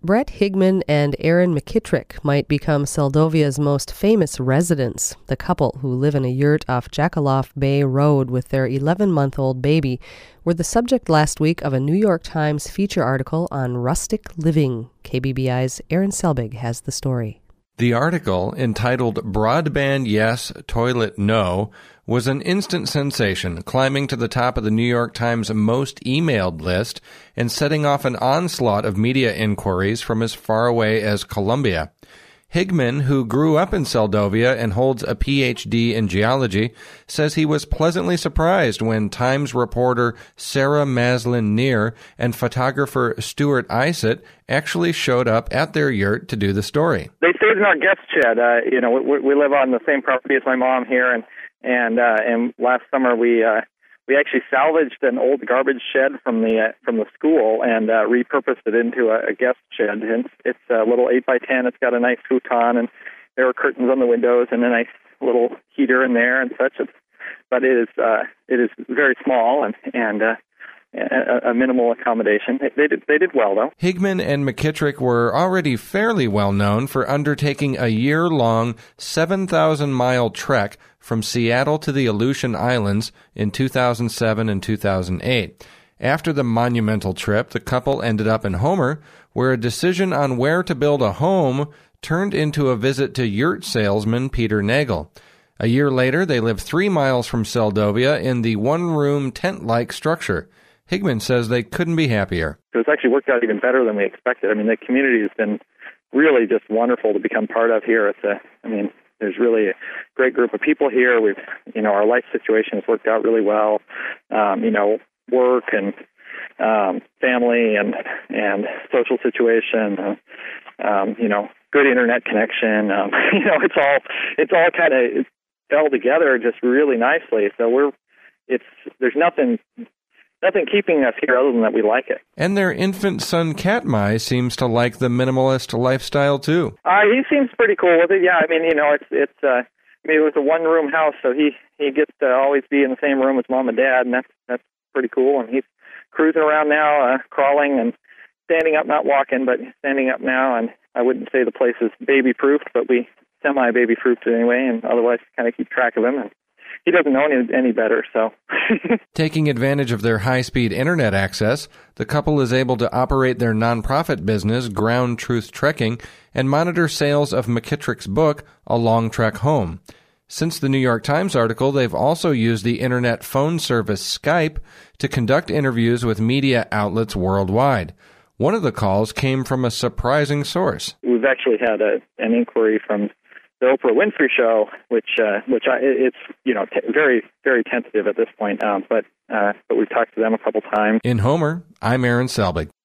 Brett Higman and Erin McKittrick might become Seldovia's most famous residents. The couple, who live in a yurt off Jackaloff Bay Road with their 11-month-old baby, were the subject last week of a New York Times feature article on rustic living. KBBI's Aaron Selbig has the story. The article, entitled Broadband Yes, Toilet No, was an instant sensation, climbing to the top of the New York Times most emailed list and setting off an onslaught of media inquiries from as far away as Colombia. Higman, who grew up in Seldovia and holds a Ph.D. in geology, says he was pleasantly surprised when Times reporter Sarah Maslin-Neer and photographer Stuart Isett actually showed up at their yurt to do the story. They stayed in our guest shed. We live on the same property as my mom here, and last summer we actually salvaged an old garbage shed from the school and repurposed it into a guest shed. And it's a little 8x10. It's got a nice futon, and there are curtains on the windows and a nice little heater in there and such. But it is very small and a minimal accommodation. They did well, though. Higman and McKittrick were already fairly well known for undertaking a year-long 7,000-mile trek from Seattle to the Aleutian Islands in 2007 and 2008. After the monumental trip, the couple ended up in Homer, where a decision on where to build a home turned into a visit to yurt salesman Peter Nagel. A year later, they lived 3 miles from Seldovia in the one-room tent-like structure. Higman says they couldn't be happier. It's actually worked out even better than we expected. I mean, the community has been really just wonderful to become part of here. There's really a great group of people here. Our life situation has worked out really well. Work and family and social situation. Good internet connection. It's all kind of fell together just really nicely. So there's nothing keeping us here other than that we like it. And their infant son, Katmai, seems to like the minimalist lifestyle, too. He seems pretty cool with it, yeah. It was a one-room house, so he gets to always be in the same room as mom and dad, and that's pretty cool. And he's cruising around now, crawling and standing up, not walking, but standing up now. And I wouldn't say the place is baby-proofed, but we semi-baby-proofed anyway, and otherwise kind of keep track of him. And he doesn't know any better, so. Taking advantage of their high-speed internet access, the couple is able to operate their nonprofit business, Ground Truth Trekking, and monitor sales of McKittrick's book, A Long Trek Home. Since the New York Times article, they've also used the internet phone service Skype to conduct interviews with media outlets worldwide. One of the calls came from a surprising source. We've actually had an inquiry from the Oprah Winfrey Show, it's very, very tentative at this point, but we've talked to them a couple times. In Homer, I'm Aaron Selbig.